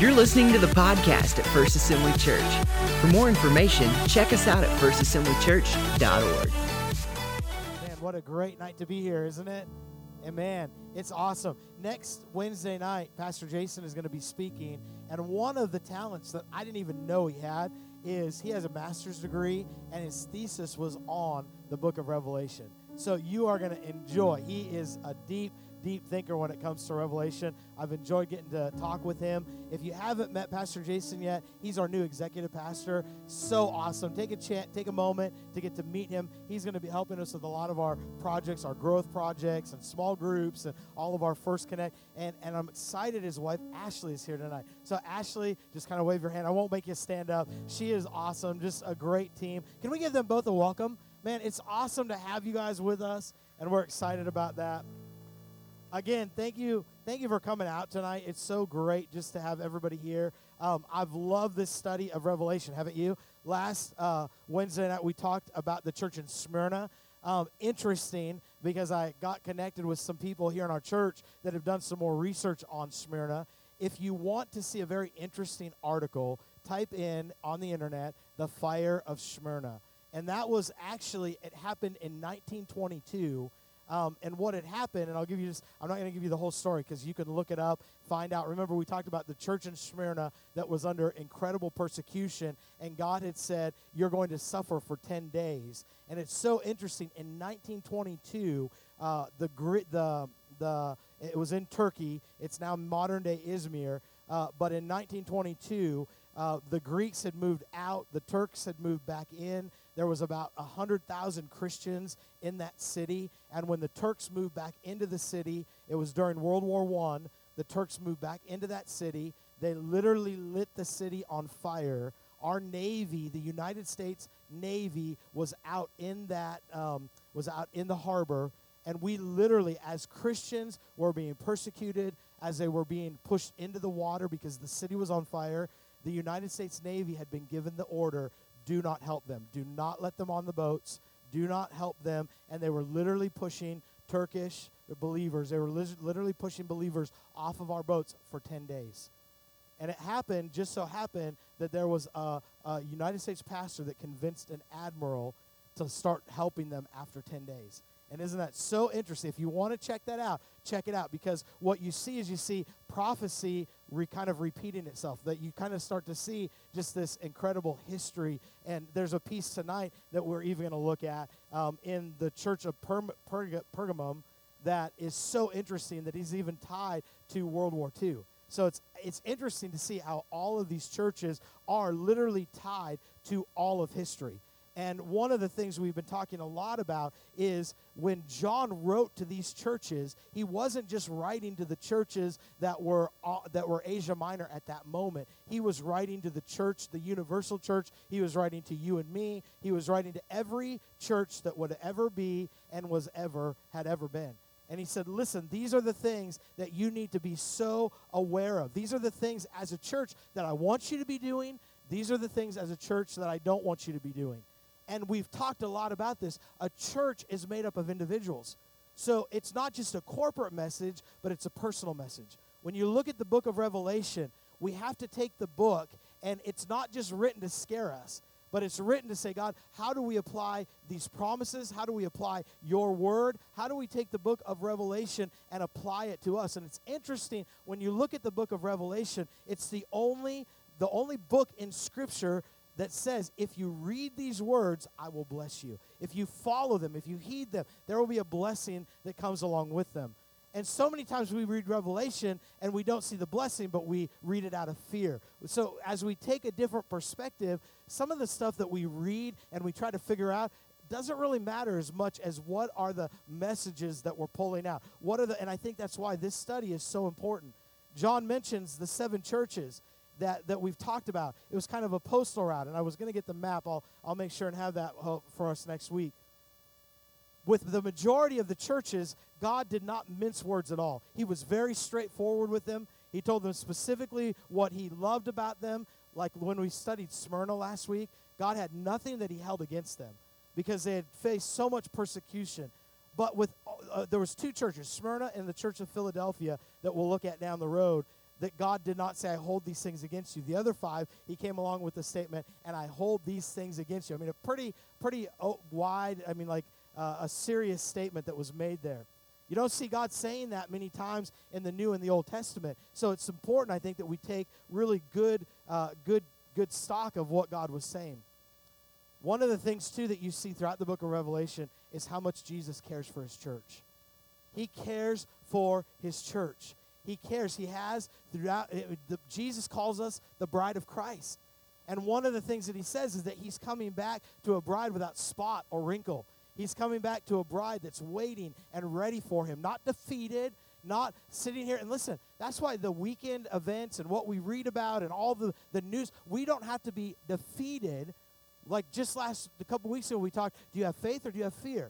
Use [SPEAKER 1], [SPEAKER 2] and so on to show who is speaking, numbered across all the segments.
[SPEAKER 1] You're listening to the podcast at First Assembly Church. For more information, check us out at firstassemblychurch.org.
[SPEAKER 2] Man, what a great night to be here, isn't it? And man, it's awesome. Next Wednesday night, Pastor Jason is going to be speaking, and one of the talents that I didn't even know he had is he has a master's degree, and his thesis was on the book of Revelation. So you are going to enjoy. He is a deep thinker when it comes to Revelation. I've enjoyed getting to talk with him. If you haven't met Pastor Jason yet, he's our new executive pastor. So awesome. Take a moment to get to meet him. He's going to be helping us with a lot of our projects, our growth projects and small groups and all of our First Connect. And I'm excited his wife, Ashley, is here tonight. So Ashley, just kind of wave your hand. I won't make you stand up. She is awesome. Just a great team. Can we give them both a welcome? Man, it's awesome to have you guys with us, and we're excited about that. Again, thank you for coming out tonight. It's so great just to have everybody here. I've loved this study of Revelation, haven't you? Last Wednesday night, we talked about the church in Smyrna. Interesting, because I got connected with some people here in our church that have done some more research on Smyrna. If you want to see a very interesting article, type in on the internet, the fire of Smyrna. And that was actually, it happened in 1922. And what had happened, and I'm not going to give you the whole story because you can look it up, find out. Remember, we talked about the church in Smyrna that was under incredible persecution, and God had said, you're going to suffer for 10 days. And it's so interesting. In 1922, it was in Turkey. It's now modern-day Izmir. But in 1922, the Greeks had moved out. The Turks had moved back in. There was about 100,000 Christians in that city. And when the Turks moved back into the city, it was during World War I, the Turks moved back into that city. They literally lit the city on fire. Our Navy, the United States Navy, was out in the harbor. And we literally, as Christians, were being persecuted as they were being pushed into the water because the city was on fire. The United States Navy had been given the order, do not help them. Do not let them on the boats. Do not help them. And they were literally pushing Turkish believers. They were literally pushing believers off of our boats for 10 days. And it just so happened that there was a United States pastor that convinced an admiral to start helping them after 10 days. And isn't that so interesting? If you want to check that out, check it out. Because what you see prophecy kind of repeating itself. That you kind of start to see just this incredible history. And there's a piece tonight that we're even going to look at in the church of Pergamum that is so interesting that is even tied to World War II. So it's interesting to see how all of these churches are literally tied to all of history. And one of the things we've been talking a lot about is when John wrote to these churches, he wasn't just writing to the churches that were Asia Minor at that moment. He was writing to the church, the universal church. He was writing to you and me. He was writing to every church that would ever be and had ever been. And he said, listen, these are the things that you need to be so aware of. These are the things as a church that I want you to be doing. These are the things as a church that I don't want you to be doing. And we've talked a lot about this. A church is made up of individuals. So it's not just a corporate message, but it's a personal message. When you look at the book of Revelation, we have to take the book, and it's not just written to scare us, but it's written to say, God, how do we apply these promises? How do we apply your word? How do we take the book of Revelation and apply it to us? And it's interesting, when you look at the book of Revelation, it's the only book in Scripture that says, if you read these words, I will bless you. If you follow them, if you heed them, there will be a blessing that comes along with them. And so many times we read Revelation and we don't see the blessing, but we read it out of fear. So as we take a different perspective, some of the stuff that we read and we try to figure out doesn't really matter as much as what are the messages that we're pulling out. And I think that's why this study is so important. John mentions the 7 churches that we've talked about. It was kind of a postal route, and I was going to get the map. I'll make sure and have that for us next week. With the majority of the churches, God did not mince words at all. He was very straightforward with them. He told them specifically what he loved about them. Like when we studied Smyrna last week, God had nothing that he held against them because they had faced so much persecution. But there was 2 churches, Smyrna and the Church of Philadelphia, that we'll look at down the road. that God did not say, I hold these things against you. The other 5, he came along with the statement, and I hold these things against you. I mean, a pretty wide, a serious statement that was made there. You don't see God saying that many times in the New and the Old Testament. So it's important, I think, that we take really good stock of what God was saying. One of the things, too, that you see throughout the book of Revelation is how much Jesus cares for his church. He cares for his church. He cares. He has throughout. Jesus calls us the bride of Christ. And one of the things that he says is that he's coming back to a bride without spot or wrinkle. He's coming back to a bride that's waiting and ready for him, not defeated, not sitting here. And listen, that's why the weekend events and what we read about and all the news, we don't have to be defeated. Like just a couple weeks ago, we talked, do you have faith or do you have fear?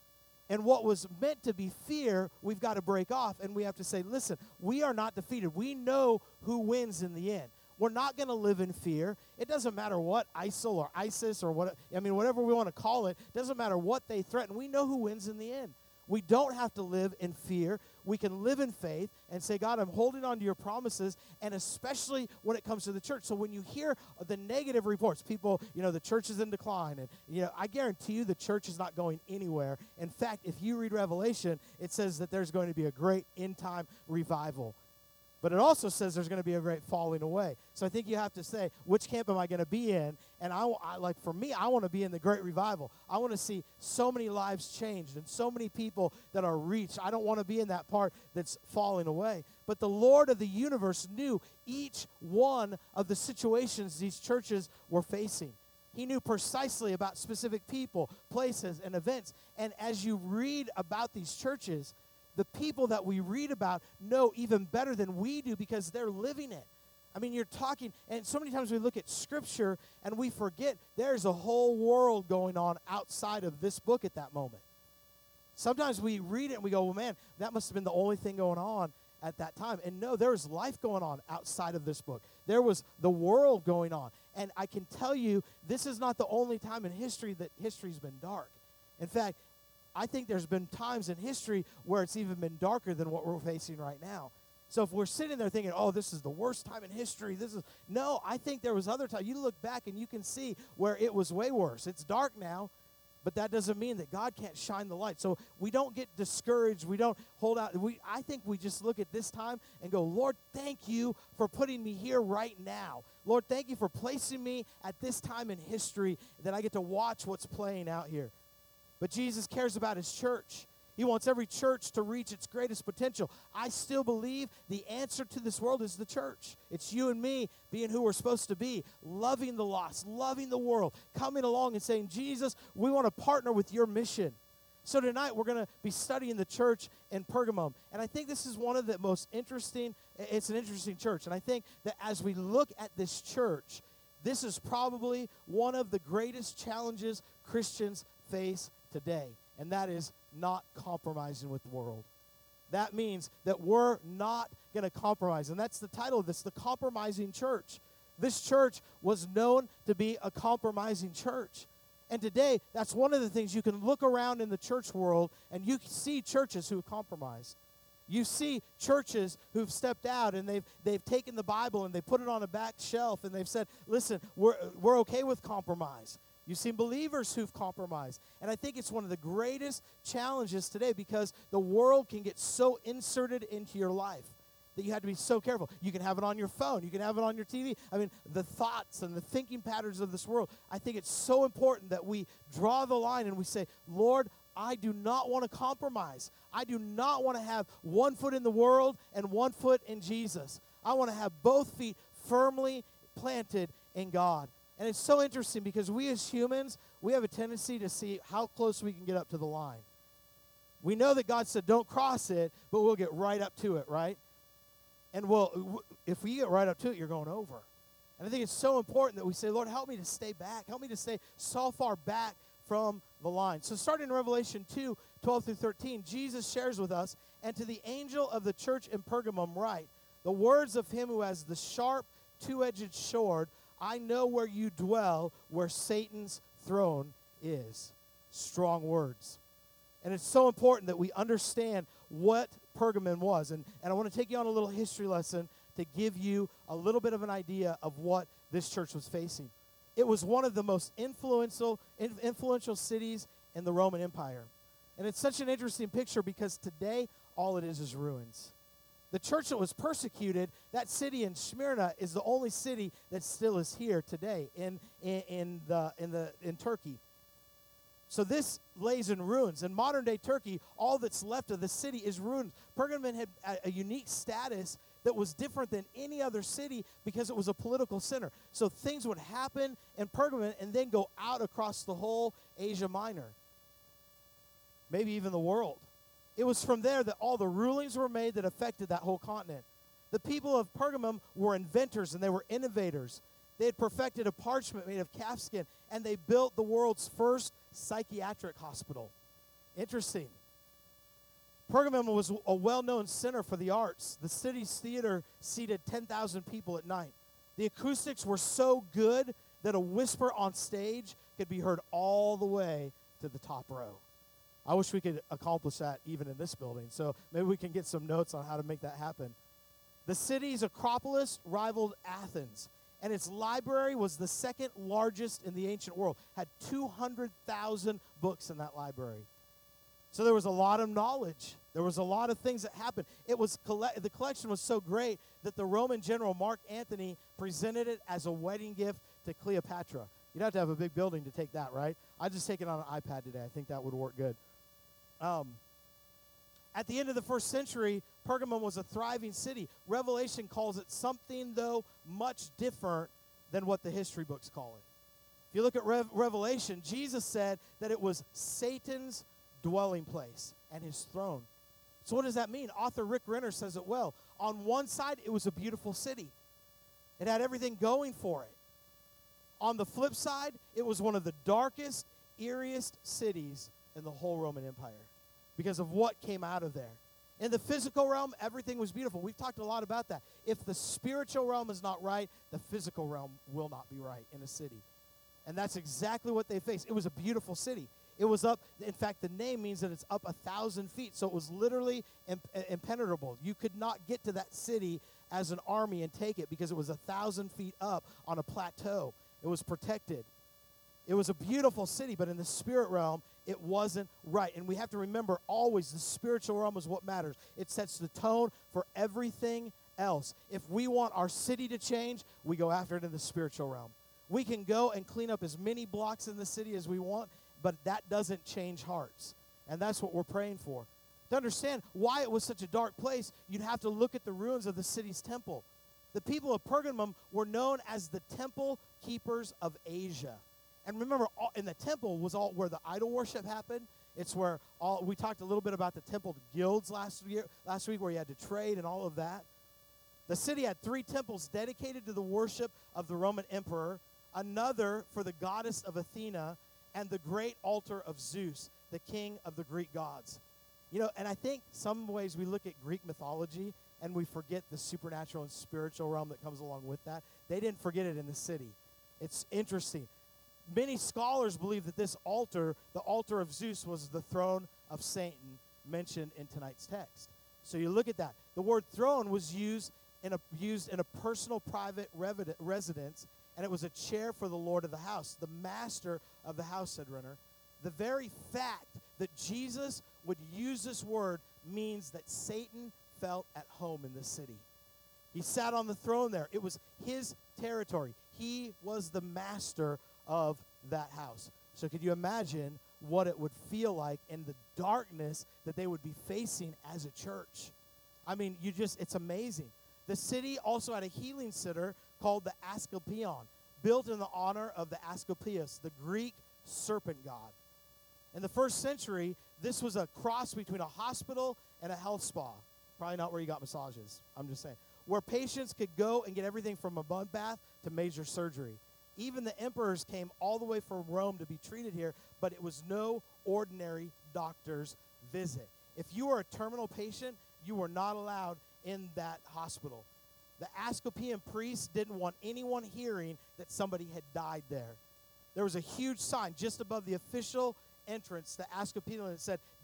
[SPEAKER 2] And what was meant to be fear, we've got to break off, and we have to say, listen, we are not defeated. We know who wins in the end. We're not going to live in fear. It doesn't matter what ISIL or ISIS or whatever we want to call it. It doesn't matter what they threaten. We know who wins in the end. We don't have to live in fear. We can live in faith and say, God, I'm holding on to your promises, and especially when it comes to the church. So when you hear the negative reports, people, the church is in decline, and, I guarantee you the church is not going anywhere. In fact, if you read Revelation, it says that there's going to be a great end-time revival. But it also says there's going to be a great falling away. So I think you have to say, which camp am I going to be in? And for me, I want to be in the great revival. I want to see so many lives changed and so many people that are reached. I don't want to be in that part that's falling away. But the Lord of the universe knew each one of the situations these churches were facing. He knew precisely about specific people, places, and events. And as you read about these churches, the people that we read about know even better than we do because they're living it. I mean, you're talking, and so many times we look at Scripture and we forget there's a whole world going on outside of this book at that moment. Sometimes we read it and we go, well, man, that must have been the only thing going on at that time. And no, there was life going on outside of this book. There was the world going on. And I can tell you, this is not the only time in history that history's been dark. In fact, I think there's been times in history where it's even been darker than what we're facing right now. So if we're sitting there thinking, oh, this is the worst time in history, no, I think there was other times. You look back and you can see where it was way worse. It's dark now, but that doesn't mean that God can't shine the light. So we don't get discouraged. We don't hold out. I think we just look at this time and go, Lord, thank you for putting me here right now. Lord, thank you for placing me at this time in history that I get to watch what's playing out here. But Jesus cares about his church. He wants every church to reach its greatest potential. I still believe the answer to this world is the church. It's you and me being who we're supposed to be, loving the lost, loving the world, coming along and saying, Jesus, we want to partner with your mission. So tonight we're going to be studying the church in Pergamum. And I think this is one of the most interesting, it's an interesting church. And I think that as we look at this church, this is probably one of the greatest challenges Christians face today, and that is not compromising with the world. That means that we're not going to compromise, and that's the title of this, The Compromising Church. This church was known to be a compromising church, and today, that's one of the things you can look around in the church world, and you see churches who have compromised. You see churches who've stepped out and they've taken the Bible and they put it on a back shelf and they've said, listen, we're okay with compromise. You've seen believers who've compromised. And I think it's one of the greatest challenges today because the world can get so inserted into your life that you have to be so careful. You can have it on your phone. You can have it on your TV. I mean, the thoughts and the thinking patterns of this world. I think it's so important that we draw the line and we say, Lord, I do not want to compromise. I do not want to have one foot in the world and one foot in Jesus. I want to have both feet firmly planted in God. And it's so interesting because we as humans, we have a tendency to see how close we can get up to the line. We know that God said don't cross it, but we'll get right up to it, right? And if we get right up to it, you're going over. And I think it's so important that we say, Lord, help me to stay back. Help me to stay so far back from the line. So starting in Revelation 2, 12 through 13, Jesus shares with us, and to the angel of the church in Pergamum write, the words of him who has the sharp two-edged sword, I know where you dwell, where Satan's throne is. Strong words. And it's so important that we understand what Pergamum was. And I want to take you on a little history lesson to give you a little bit of an idea of what this church was facing. It was one of the most influential cities in the Roman Empire. And it's such an interesting picture because today, all it is ruins. The church that was persecuted, that city in Smyrna, is the only city that still is here today in Turkey. So this lays in ruins. In modern-day Turkey, all that's left of the city is ruins. Pergamon had a unique status that was different than any other city because it was a political center. So things would happen in Pergamon and then go out across the whole Asia Minor, maybe even the world. It was from there that all the rulings were made that affected that whole continent. The people of Pergamum were inventors and they were innovators. They had perfected a parchment made of calfskin, and they built the world's first psychiatric hospital. Interesting. Pergamum was a well-known center for the arts. The city's theater seated 10,000 people at night. The acoustics were so good that a whisper on stage could be heard all the way to the top row. I wish we could accomplish that even in this building, so maybe we can get some notes on how to make that happen. The city's Acropolis rivaled Athens, and its library was the second largest in the ancient world, had 200,000 books in that library. So there was a lot of knowledge. There was a lot of things that happened. The collection was so great that the Roman general Mark Antony presented it as a wedding gift to Cleopatra. You'd have to have a big building to take that, right? I just take it on an iPad today. I think that would work good. At the end of the first century, Pergamum was a thriving city. Revelation calls it something, though, much different than what the history books call it. If you look at Revelation, Jesus said that it was Satan's dwelling place and his throne. So what does that mean? Author Rick Renner says it well. On one side, it was a beautiful city. It had everything going for it. On the flip side, it was one of the darkest, eeriest cities in the whole Roman Empire because of what came out of there. In the physical realm, everything was beautiful. We've talked a lot about that. If the spiritual realm is not right, the physical realm will not be right in a city. And that's exactly what they faced. It was a beautiful city. It was up, in fact, the name means that it's up 1,000 feet. So it was literally impenetrable. You could not get to that city as an army and take it because it was 1,000 feet up on a plateau. It was protected. It was a beautiful city, but in the spirit realm, it wasn't right. And we have to remember always the spiritual realm is what matters. It sets the tone for everything else. If we want our city to change, we go after it in the spiritual realm. We can go and clean up as many blocks in the city as we want, but that doesn't change hearts. And that's what we're praying for. To understand why it was such a dark place, you'd have to look at the ruins of the city's temple. The people of Pergamum were known as the temple keepers of Asia. And remember, in the temple was all where the idol worship happened. It's where we talked a little bit about the temple guilds last week, where you had to trade and all of that. The city had 3 temples dedicated to the worship of the Roman emperor, another for the goddess of Athena, and the great altar of Zeus, the king of the Greek gods. You know, and I think some ways we look at Greek mythology and we forget the supernatural and spiritual realm that comes along with that. They didn't forget it in the city. It's interesting. Many scholars believe that this altar, the altar of Zeus, was the throne of Satan mentioned in tonight's text. So you look at that. The word throne was used in a personal private residence, and it was a chair for the lord of the house, the master of the house, said Renner. The very fact that Jesus would use this word means that Satan felt at home in this city. He sat on the throne there. It was his territory. He was the master of that house. So could you imagine what it would feel like in the darkness that they would be facing as a church? I mean, it's amazing. The city also had a healing center called the Asclepion, built in the honor of the Asclepius, the Greek serpent god. In the first century, this was a cross between a hospital and a health spa. Probably not where you got massages, I'm just saying. Where patients could go and get everything from a mud bath to major surgery. Even the emperors came all the way from Rome to be treated here, but it was no ordinary doctor's visit. If you were a terminal patient, you were not allowed in that hospital. The Asclepian priests didn't want anyone hearing that somebody had died there. There was a huge sign just above the official entrance to Asclepion that said,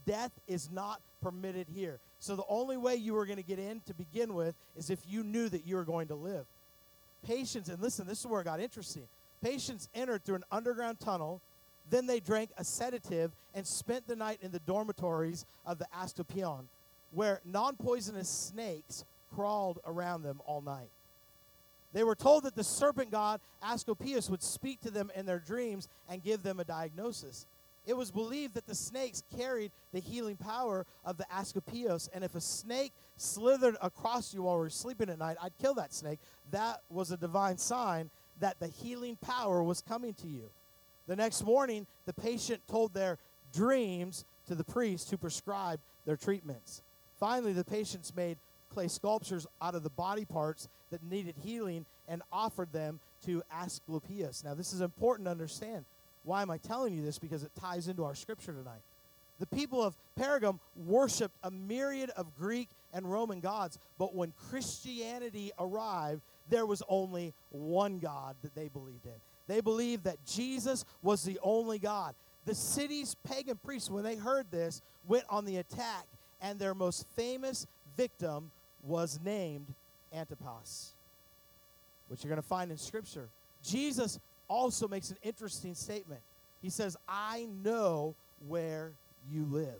[SPEAKER 2] death is not permitted here. So the only way you were going to get in to begin with is if you knew that you were going to live. Patients, and listen, this is where it got interesting. Patients entered through an underground tunnel. Then they drank a sedative and spent the night in the dormitories of the Asclepion, where non-poisonous snakes crawled around them all night. They were told that the serpent god Asclepius would speak to them in their dreams and give them a diagnosis. It was believed that the snakes carried the healing power of the Asclepios, and if a snake slithered across you while we were sleeping at night, I'd kill that snake. That was a divine sign that the healing power was coming to you. The next morning, the patient told their dreams to the priest who prescribed their treatments. Finally, the patients made clay sculptures out of the body parts that needed healing and offered them to Asclepius. Now, this is important to understand. Why am I telling you this? Because it ties into our scripture tonight. The people of Pergamum worshipped a myriad of Greek and Roman gods, but when Christianity arrived, there was only one God that they believed in. They believed that Jesus was the only God. The city's pagan priests, when they heard this, went on the attack, and their most famous victim was named Antipas, which you're going to find in Scripture. Jesus also makes an interesting statement. He says, I know where you live.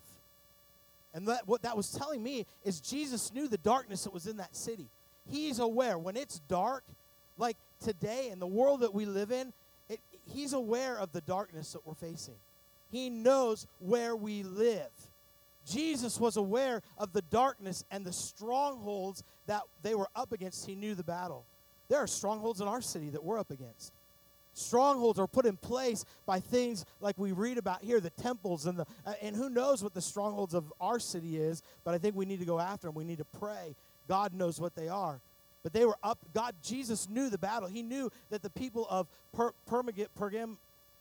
[SPEAKER 2] And what that was telling me is Jesus knew the darkness that was in that city. He's aware. When it's dark, like today in the world that we live in, he's aware of the darkness that we're facing. He knows where we live. Jesus was aware of the darkness and the strongholds that they were up against. He knew the battle. There are strongholds in our city that we're up against. Strongholds are put in place by things like we read about here, the temples, and who knows what the strongholds of our city is, but I think we need to go after them. We need to pray. God knows what they are. But they were up. Jesus knew the battle. He knew that the people of Pergamum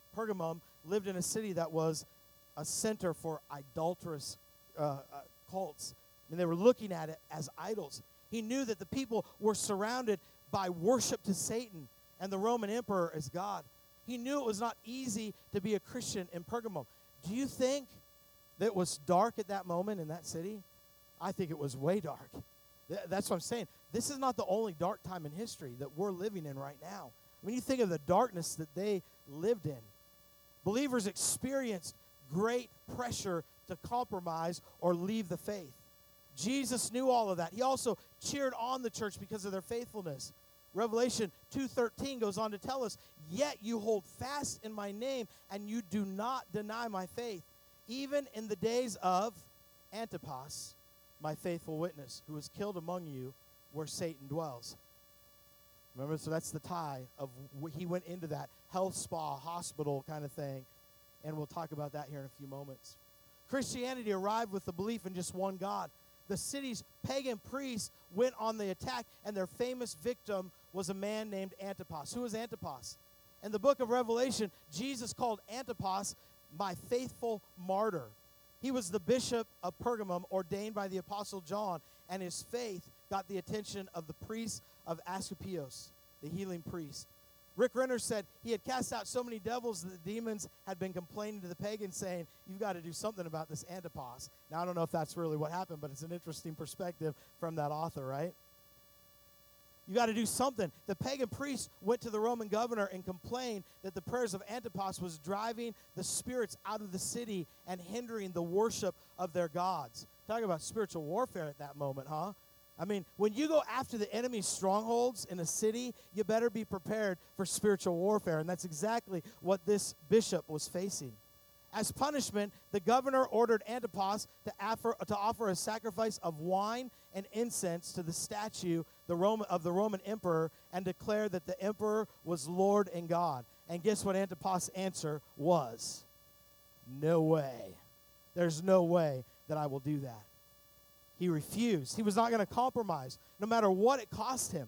[SPEAKER 2] lived in a city that was a center for idolatrous cults. And they were looking at it as idols. He knew that the people were surrounded by worship to Satan and the Roman emperor as God. He knew it was not easy to be a Christian in Pergamum. Do you think that it was dark at that moment in that city? I think it was way dark. That's what I'm saying. This is not the only dark time in history that we're living in right now. When you think of the darkness that they lived in, believers experienced great pressure to compromise or leave the faith. Jesus knew all of that. He also cheered on the church because of their faithfulness. Revelation 2:13 goes on to tell us, yet you hold fast in my name, and you do not deny my faith, even in the days of Antipas, my faithful witness, who was killed among you where Satan dwells. Remember, so that's the tie of he went into that health spa, hospital kind of thing, and we'll talk about that here in a few moments. Christianity arrived with the belief in just one God. The city's pagan priests went on the attack, and their famous victim was a man named Antipas. Who was Antipas? In the book of Revelation, Jesus called Antipas my faithful martyr. He was the bishop of Pergamum, ordained by the Apostle John, and his faith got the attention of the priest of Asclepios, the healing priest. Rick Renner said he had cast out so many devils that the demons had been complaining to the pagans, saying, you've got to do something about this Antipas. Now, I don't know if that's really what happened, but it's an interesting perspective from that author, right? You got to do something. The pagan priest went to the Roman governor and complained that the prayers of Antipas was driving the spirits out of the city and hindering the worship of their gods. Talk about spiritual warfare at that moment, huh? I mean, when you go after the enemy's strongholds in a city, you better be prepared for spiritual warfare, and that's exactly what this bishop was facing. As punishment, the governor ordered Antipas to offer a sacrifice of wine and incense to the statue of the Roman emperor and declare that the emperor was Lord and God. And guess what Antipas' answer was? No way. There's no way that I will do that. He refused. He was not going to compromise, no matter what it cost him.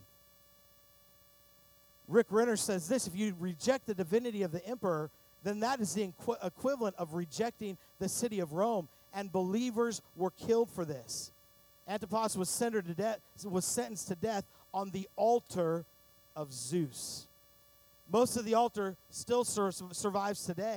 [SPEAKER 2] Rick Renner says this, if you reject the divinity of the emperor, then that is the equivalent of rejecting the city of Rome, and believers were killed for this. Antipas was sentenced to death on the altar of Zeus. Most of the altar still survives today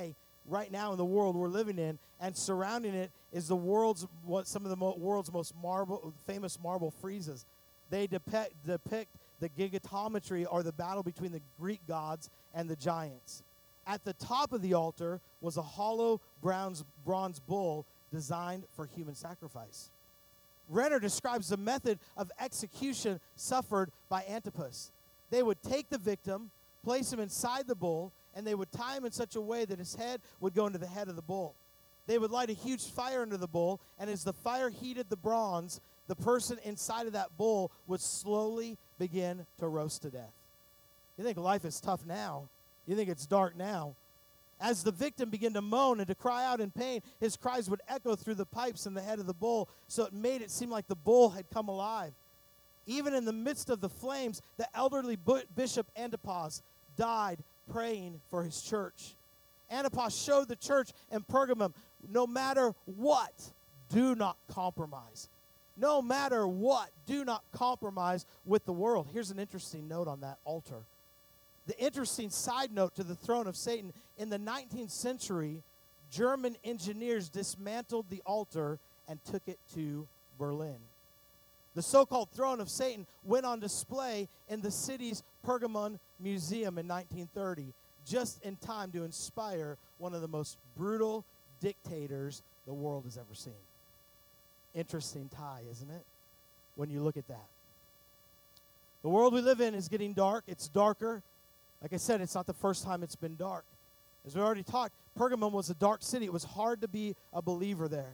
[SPEAKER 2] right now in the world we're living in, and surrounding it is some of the world's most famous marble friezes. They depict the gigatometry, or the battle between the Greek gods and the giants. At the top of the altar was a hollow bronze bull designed for human sacrifice. Renner describes the method of execution suffered by Antipas. They would take the victim, place him inside the bull, and they would tie him in such a way that his head would go into the head of the bull. They would light a huge fire under the bull, and as the fire heated the bronze, the person inside of that bull would slowly begin to roast to death. You think life is tough now. You think it's dark now. As the victim began to moan and to cry out in pain, his cries would echo through the pipes in the head of the bull, so it made it seem like the bull had come alive. Even in the midst of the flames, the elderly Bishop Antipas died praying for his church. Antipas showed the church in Pergamum, no matter what, do not compromise. No matter what, do not compromise with the world. Here's an interesting note on that altar. The interesting side note to the throne of Satan, in the 19th century, German engineers dismantled the altar and took it to Berlin. The so-called throne of Satan went on display in the city's Pergamon Museum in 1930, just in time to inspire one of the most brutal dictators the world has ever seen. Interesting tie, isn't it? When you look at that. The world we live in is getting dark. It's darker. Like I said, it's not the first time it's been dark. As we already talked, Pergamum was a dark city. It was hard to be a believer there.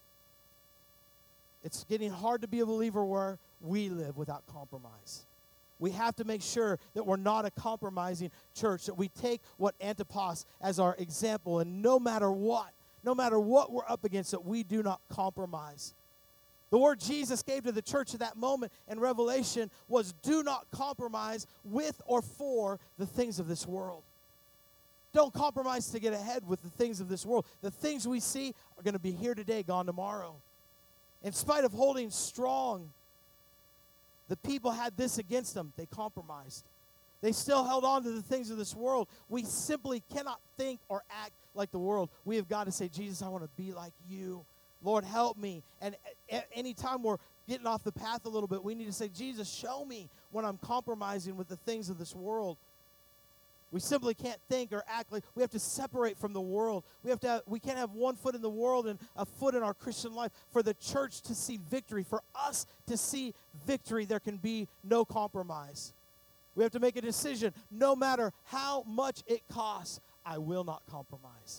[SPEAKER 2] It's getting hard to be a believer where we live without compromise. We have to make sure that we're not a compromising church, that we take what Antipas as our example, and no matter what we're up against, that we do not compromise. The word Jesus gave to the church at that moment in Revelation was, do not compromise with or for the things of this world. Don't compromise to get ahead with the things of this world. The things we see are going to be here today, gone tomorrow. In spite of holding strong, the people had this against them. They compromised. They still held on to the things of this world. We simply cannot think or act like the world. We have got to say, Jesus, I want to be like you. Lord, help me. And anytime we're getting off the path a little bit, we need to say, Jesus, show me when I'm compromising with the things of this world. We simply can't think or act like we have to separate from the world. We can't have one foot in the world and a foot in our Christian life. For the church to see victory, for us to see victory, there can be no compromise. We have to make a decision. No matter how much it costs, I will not compromise.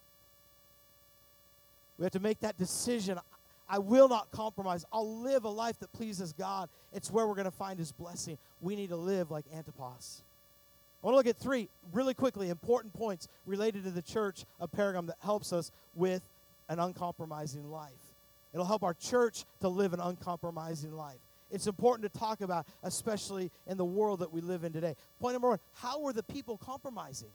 [SPEAKER 2] We have to make that decision. I will not compromise. I'll live a life that pleases God. It's where we're going to find his blessing. We need to live like Antipas. I want to look at 3 really quickly important points related to the church of Pergamum that helps us with an uncompromising life. It'll help our church to live an uncompromising life. It's important to talk about, especially in the world that we live in today. Point number 1, how were the people compromising?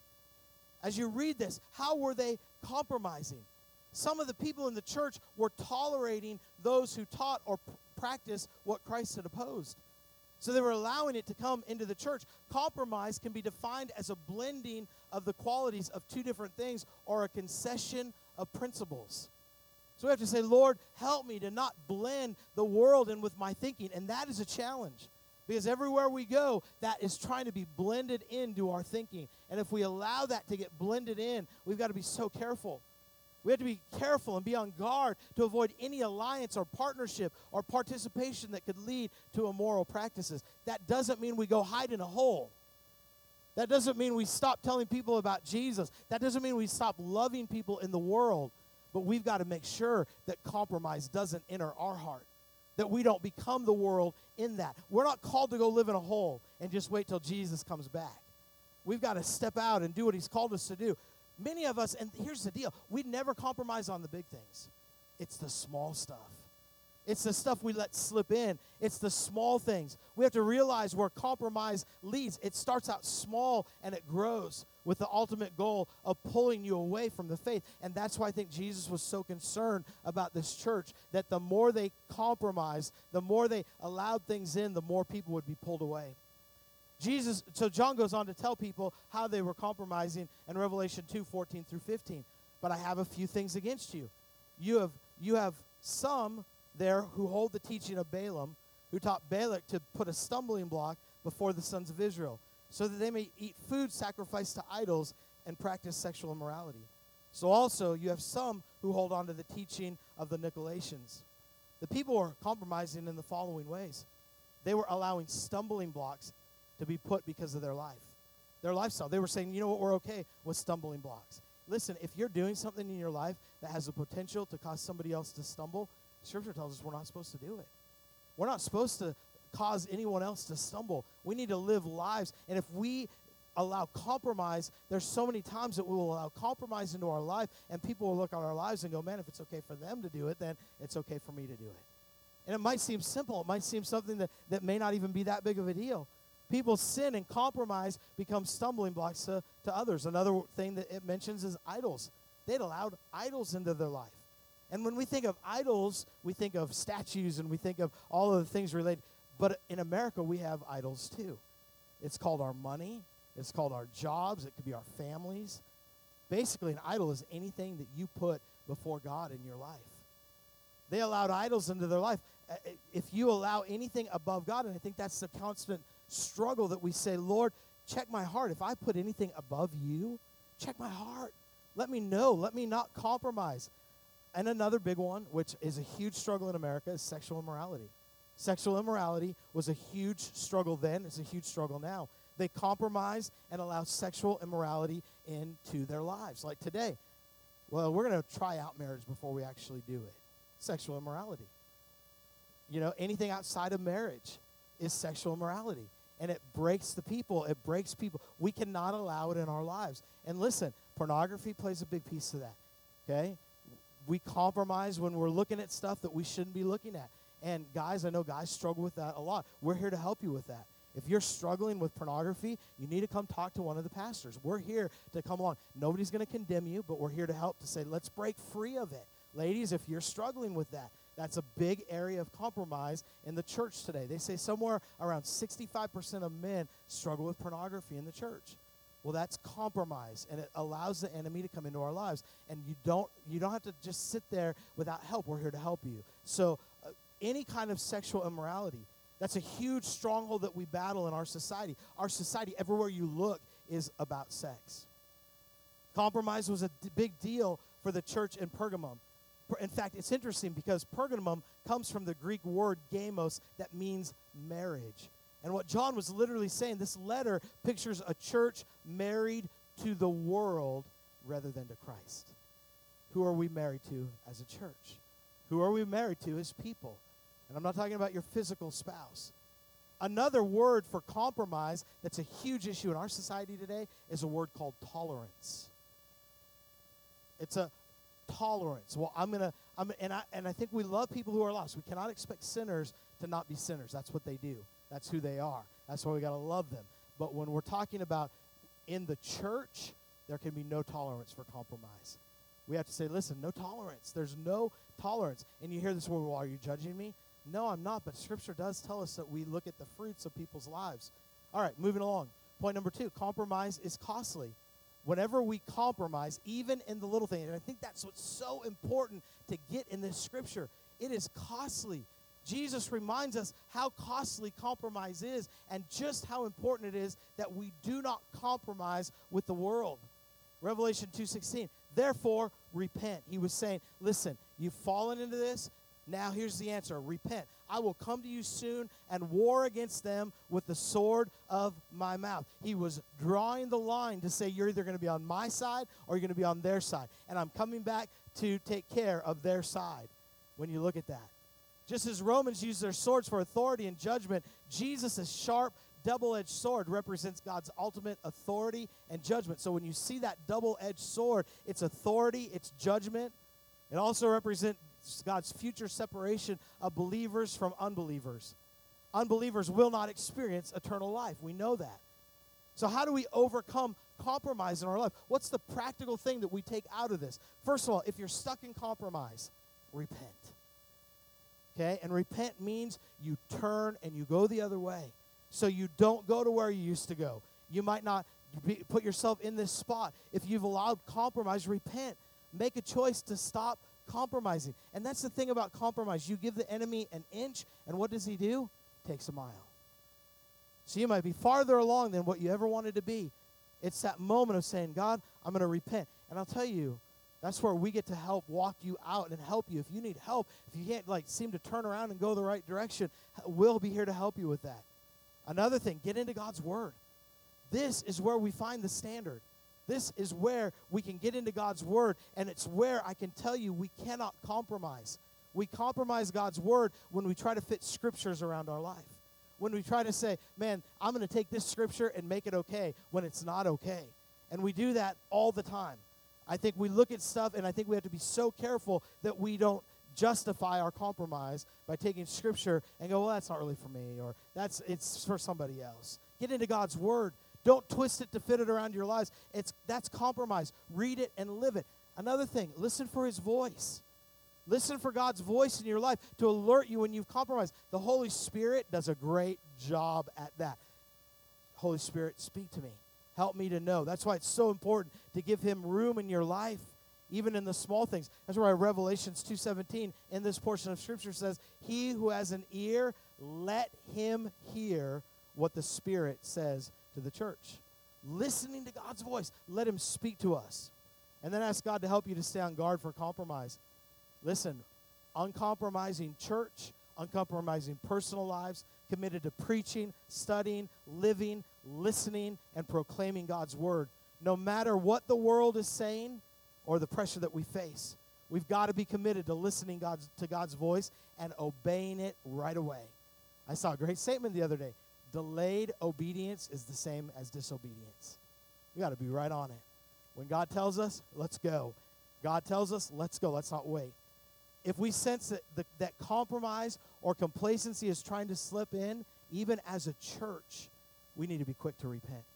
[SPEAKER 2] As you read this, how were they compromising? Some of the people in the church were tolerating those who taught or practiced what Christ had opposed. So they were allowing it to come into the church. Compromise can be defined as a blending of the qualities of 2 different things or a concession of principles. So we have to say, Lord, help me to not blend the world in with my thinking. And that is a challenge. Because everywhere we go, that is trying to be blended into our thinking. And if we allow that to get blended in, we've got to be so careful. We have to be careful and be on guard to avoid any alliance or partnership or participation that could lead to immoral practices. That doesn't mean we go hide in a hole. That doesn't mean we stop telling people about Jesus. That doesn't mean we stop loving people in the world. But we've got to make sure that compromise doesn't enter our heart, that we don't become the world in that. We're not called to go live in a hole and just wait till Jesus comes back. We've got to step out and do what he's called us to do. Many of us, and here's the deal, we never compromise on the big things. It's the small stuff. It's the stuff we let slip in. It's the small things. We have to realize where compromise leads. It starts out small and it grows with the ultimate goal of pulling you away from the faith. And that's why I think Jesus was so concerned about this church, that the more they compromised, the more they allowed things in, the more people would be pulled away. So John goes on to tell people how they were compromising in Revelation 2:14 through 15. but I have a few things against you. You have some there who hold the teaching of Balaam, who taught Balak to put a stumbling block before the sons of Israel, so that they may eat food sacrificed to idols and practice sexual immorality. So also you have some who hold on to the teaching of the Nicolaitans. The people were compromising in the following ways. They were allowing stumbling blocks to be put because of their life, their lifestyle. They were saying, you know what, we're okay with stumbling blocks. Listen, if you're doing something in your life that has the potential to cause somebody else to stumble, Scripture tells us we're not supposed to do it. We're not supposed to cause anyone else to stumble. We need to live lives. And if we allow compromise, there's so many times that we will allow compromise into our life, and people will look at our lives and go, man, if it's okay for them to do it, then it's okay for me to do it. And it might seem simple. It might seem something that may not even be that big of a deal. People's sin and compromise become stumbling blocks to others. Another thing that it mentions is idols. They'd allowed idols into their life. And when we think of idols, we think of statues and we think of all of the things related. But in America, we have idols too. It's called our money. It's called our jobs. It could be our families. Basically, an idol is anything that you put before God in your life. They allowed idols into their life. If you allow anything above God, and I think that's the constant struggle that we say, Lord, check my heart. If I put anything above you, check my heart. Let me know. Let me not compromise. And another big one, which is a huge struggle in America, is sexual immorality. Sexual immorality was a huge struggle then. It's a huge struggle now. They compromise and allow sexual immorality into their lives. Like today, well, we're going to try out marriage before we actually do it. Sexual immorality. You know, anything outside of marriage is sexual immorality. And it breaks the people. It breaks people. We cannot allow it in our lives. And listen, pornography plays a big piece of that. Okay? We compromise when we're looking at stuff that we shouldn't be looking at. And guys, I know guys struggle with that a lot. We're here to help you with that. If you're struggling with pornography, you need to come talk to one of the pastors. We're here to come along. Nobody's going to condemn you, but we're here to help to say, let's break free of it. Ladies, if you're struggling with that, that's a big area of compromise in the church today. They say somewhere around 65% of men struggle with pornography in the church. Well, that's compromise, and it allows the enemy to come into our lives. And you don't have to just sit there without help. We're here to help you. So any kind of sexual immorality, that's a huge stronghold that we battle in our society. Our society, everywhere you look, is about sex. Compromise was a big deal for the church in Pergamum. In fact, it's interesting because Pergamum comes from the Greek word gamos that means marriage. And what John was literally saying, this letter pictures a church married to the world rather than to Christ. Who are we married to as a church? Who are we married to as people? And I'm not talking about your physical spouse. Another word for compromise that's a huge issue in our society today is a word called tolerance. It's a tolerance. Well, I think we love people who are lost. We cannot expect sinners to not be sinners. That's what they do. That's who they are. That's why we got to love them. But when we're talking about in the church, there can be no tolerance for compromise. We have to say, listen, no tolerance. There's no tolerance. And you hear this word, well, are you judging me? No, I'm not, but Scripture does tell us that we look at the fruits of people's lives. All right, moving along. Point number 2, compromise is costly. Whenever we compromise, even in the little thing, and I think that's what's so important to get in this Scripture, it is costly. Jesus reminds us how costly compromise is and just how important it is that we do not compromise with the world. Revelation 2:16, therefore repent. He was saying, listen, you've fallen into this. Now here's the answer. Repent. I will come to you soon and war against them with the sword of my mouth. He was drawing the line to say you're either going to be on my side or you're going to be on their side. And I'm coming back to take care of their side when you look at that. Just as Romans use their swords for authority and judgment, Jesus' sharp, double-edged sword represents God's ultimate authority and judgment. So when you see that double-edged sword, it's authority, it's judgment. It also represents God's future separation of believers from unbelievers. Unbelievers will not experience eternal life. We know that. So how do we overcome compromise in our life? What's the practical thing that we take out of this? First of all, if you're stuck in compromise, repent. Okay? And repent means you turn and you go the other way. So you don't go to where you used to go. You might not put yourself in this spot. If you've allowed compromise, repent. Make a choice to stop compromising. And that's the thing about compromise. You give the enemy an inch, and what does he do? Takes a mile. So you might be farther along than what you ever wanted to be. It's that moment of saying, God, I'm going to repent. And I'll tell you, that's where we get to help walk you out and help you. If you need help, if you can't seem to turn around and go the right direction, we'll be here to help you with that. Another thing, get into God's Word. This is where we find the standard. This is where we can get into God's Word, and it's where I can tell you we cannot compromise. We compromise God's Word when we try to fit scriptures around our life. When we try to say, man, I'm going to take this scripture and make it okay when it's not okay. And we do that all the time. I think we look at stuff, and I think we have to be so careful that we don't justify our compromise by taking scripture and go, well, that's not really for me, or it's for somebody else. Get into God's Word. Don't twist it to fit it around your lives. That's compromise. Read it and live it. Another thing, listen for His voice. Listen for God's voice in your life to alert you when you've compromised. The Holy Spirit does a great job at that. Holy Spirit, speak to me. Help me to know. That's why it's so important to give Him room in your life, even in the small things. That's why Revelations 2:17 in this portion of Scripture says, he who has an ear, let him hear what the Spirit says to the church. Listening to God's voice, let Him speak to us. And then ask God to help you to stay on guard for compromise. Listen, uncompromising church, uncompromising personal lives, committed to preaching, studying, living, listening, and proclaiming God's Word. No matter what the world is saying or the pressure that we face, we've got to be committed to listening to God's voice and obeying it right away. I saw a great statement the other day. Delayed obedience is the same as disobedience. We got to be right on it. When God tells us, let's go. God tells us, let's go. Let's not wait. If we sense that compromise or complacency is trying to slip in, even as a church, we need to be quick to repent.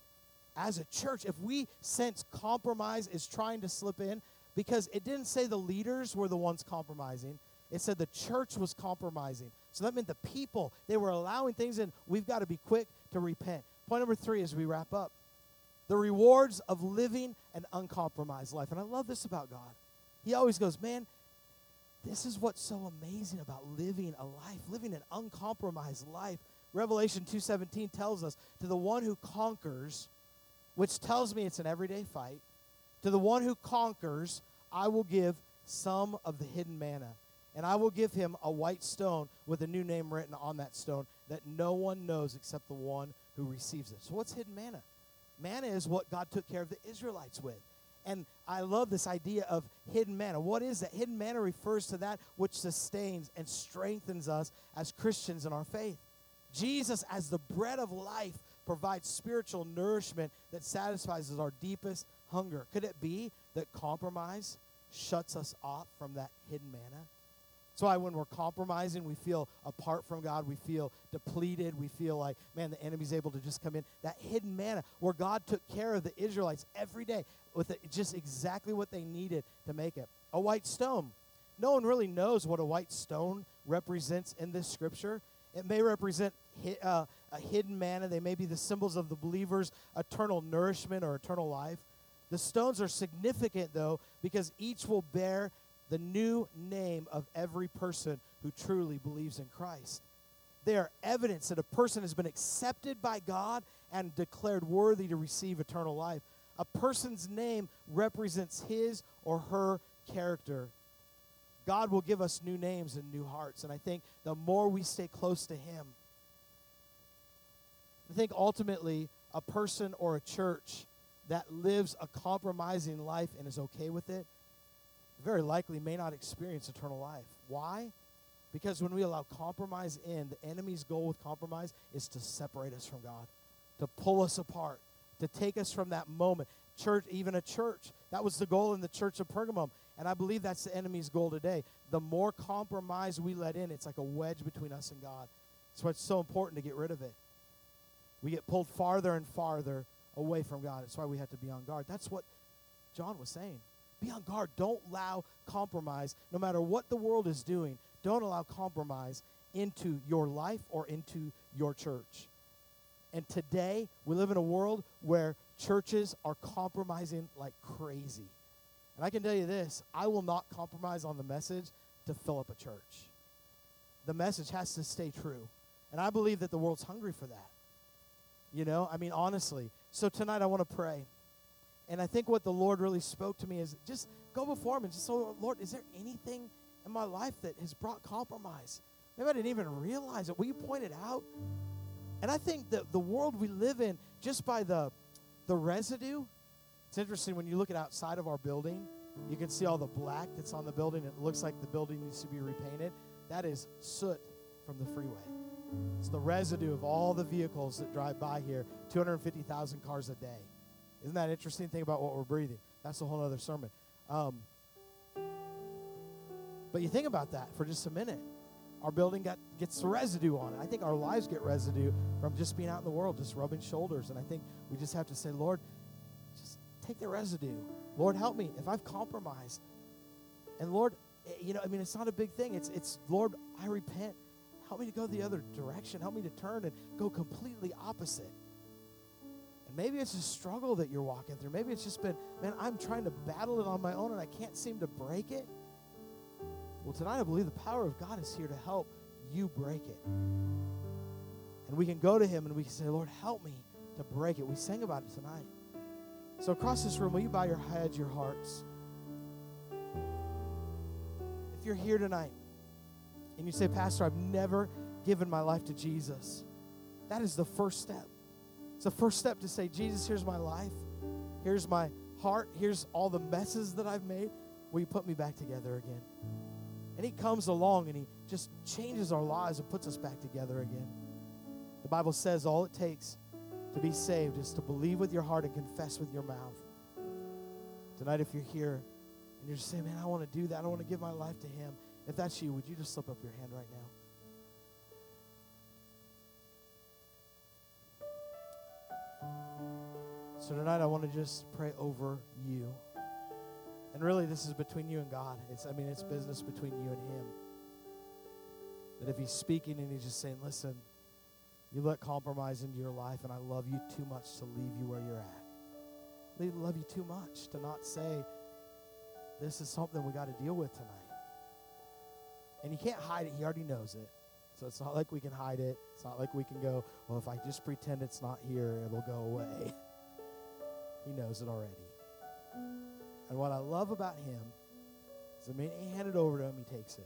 [SPEAKER 2] As a church, if we sense compromise is trying to slip in, because it didn't say the leaders were the ones compromising, it said the church was compromising. So that meant the people, they were allowing things in. We've got to be quick to repent. Point number 3 as we wrap up. The rewards of living an uncompromised life. And I love this about God. He always goes, man, this is what's so amazing about living a life, living an uncompromised life. Revelation 2:17 tells us, to the one who conquers, which tells me it's an everyday fight, to the one who conquers, I will give some of the hidden manna. And I will give him a white stone with a new name written on that stone that no one knows except the one who receives it. So what's hidden manna? Manna is what God took care of the Israelites with. And I love this idea of hidden manna. What is that? Hidden manna refers to that which sustains and strengthens us as Christians in our faith. Jesus, as the bread of life, provides spiritual nourishment that satisfies our deepest hunger. Could it be that compromise shuts us off from that hidden manna? That's why when we're compromising, we feel apart from God. We feel depleted. We feel like, man, the enemy's able to just come in. That hidden manna where God took care of the Israelites every day with just exactly what they needed to make it. A white stone. No one really knows what a white stone represents in this scripture. It may represent a hidden manna. They may be the symbols of the believer's eternal nourishment or eternal life. The stones are significant, though, because each will bear the new name of every person who truly believes in Christ. They are evidence that a person has been accepted by God and declared worthy to receive eternal life. A person's name represents his or her character. God will give us new names and new hearts, and I think the more we stay close to Him, I think ultimately a person or a church that lives a compromising life and is okay with it, very likely may not experience eternal life. Why? Because when we allow compromise in, the enemy's goal with compromise is to separate us from God, to pull us apart, to take us from that moment. Church, even a church, that was the goal in the church of Pergamum, and I believe that's the enemy's goal today. The more compromise we let in, it's like a wedge between us and God. That's why it's so important to get rid of it. We get pulled farther and farther away from God. That's why we have to be on guard. That's what John was saying. Be on guard. Don't allow compromise, no matter what the world is doing, don't allow compromise into your life or into your church. And today, we live in a world where churches are compromising like crazy. And I can tell you this, I will not compromise on the message to fill up a church. The message has to stay true. And I believe that the world's hungry for that. You know, I mean, honestly. So tonight I want to pray. And I think what the Lord really spoke to me is just go before him and just say, Lord, is there anything in my life that has brought compromise? Maybe I didn't even realize it. Will you point it out? And I think that the world we live in, just by the residue, it's interesting when you look at outside of our building, you can see all the black that's on the building. It looks like the building needs to be repainted. That is soot from the freeway. It's the residue of all the vehicles that drive by here, 250,000 cars a day. Isn't that an interesting thing about what we're breathing? That's a whole other sermon. But you think about that for just a minute. Our building gets the residue on it. I think our lives get residue from just being out in the world, just rubbing shoulders. And I think we just have to say, Lord, just take the residue. Lord, help me if I've compromised. And Lord, you know, I mean, it's not a big thing. It's Lord, I repent. Help me to go the other direction. Help me to turn and go completely opposite. And maybe it's a struggle that you're walking through. Maybe it's just been, man, I'm trying to battle it on my own and I can't seem to break it. Well, tonight I believe the power of God is here to help you break it. And we can go to him and we can say, Lord, help me to break it. We sang about it tonight. So across this room, will you bow your heads, your hearts? If you're here tonight and you say, Pastor, I've never given my life to Jesus, that is the first step. It's the first step to say, Jesus, here's my life. Here's my heart. Here's all the messes that I've made. Will you put me back together again? And he comes along and he just changes our lives and puts us back together again. The Bible says all it takes to be saved is to believe with your heart and confess with your mouth. Tonight, if you're here and you're just saying, man, I want to do that. I want to give my life to him. If that's you, would you just slip up your hand right now? So tonight I want to just pray over you. And really this is between you and God. It's business between you and him. That if he's speaking and he's just saying, listen, you let compromise into your life and I love you too much to leave you where you're at. I love you too much to not say, this is something we got to deal with tonight. And you can't hide it. He already knows it. So it's not like we can hide it. It's not like we can go, well, if I just pretend it's not here, it'll go away. He knows it already. And what I love about him is the minute he handed it over to him, he takes it.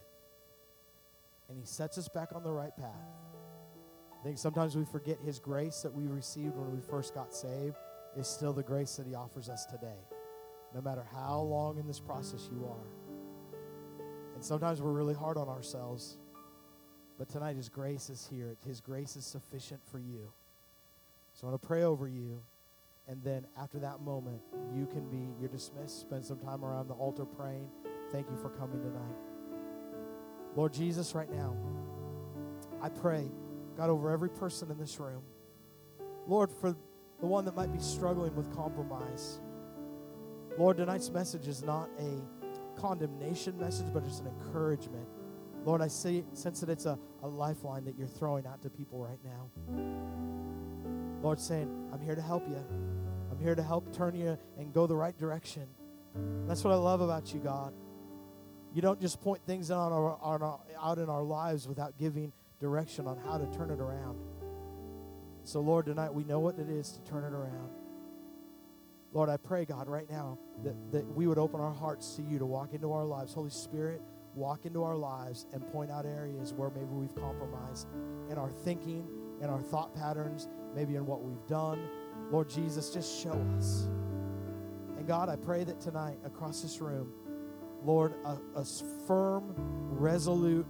[SPEAKER 2] And he sets us back on the right path. I think sometimes we forget his grace that we received when we first got saved is still the grace that he offers us today, no matter how long in this process you are. And sometimes we're really hard on ourselves, but tonight his grace is here. His grace is sufficient for you. So I want to pray over you, and then after that moment, you're dismissed. Spend some time around the altar praying. Thank you for coming tonight. Lord Jesus, right now, I pray, God, over every person in this room. Lord, for the one that might be struggling with compromise. Lord, tonight's message is not a condemnation message, but it's an encouragement. Lord, I sense that it's a lifeline that you're throwing out to people right now. Lord, saying, I'm here to help you. I'm here to help turn you and go the right direction. That's what I love about you, God. You don't just point things out in our lives without giving direction on how to turn it around. So, Lord, tonight we know what it is to turn it around. Lord, I pray, God, right now that we would open our hearts to you to walk into our lives. Holy Spirit, walk into our lives and point out areas where maybe we've compromised in our thinking, in our thought patterns, maybe in what we've done. Lord Jesus, just show us. And God, I pray that tonight across this room, Lord, a firm, resolute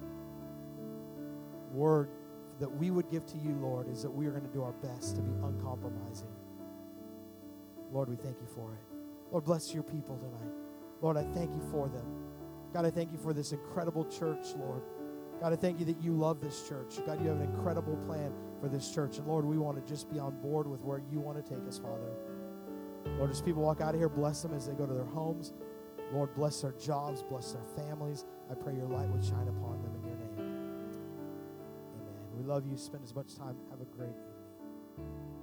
[SPEAKER 2] word that we would give to you, Lord, is that we are going to do our best to be uncompromising. Lord, we thank you for it. Lord, bless your people tonight. Lord, I thank you for them. God, I thank you for this incredible church, Lord. God, I thank you that you love this church. God, you have an incredible plan for this church. And Lord, we want to just be on board with where you want to take us, Father. Lord, as people walk out of here, bless them as they go to their homes. Lord, bless their jobs, bless their families. I pray your light would shine upon them in your name. Amen. We love you. Spend as much time. Have a great evening.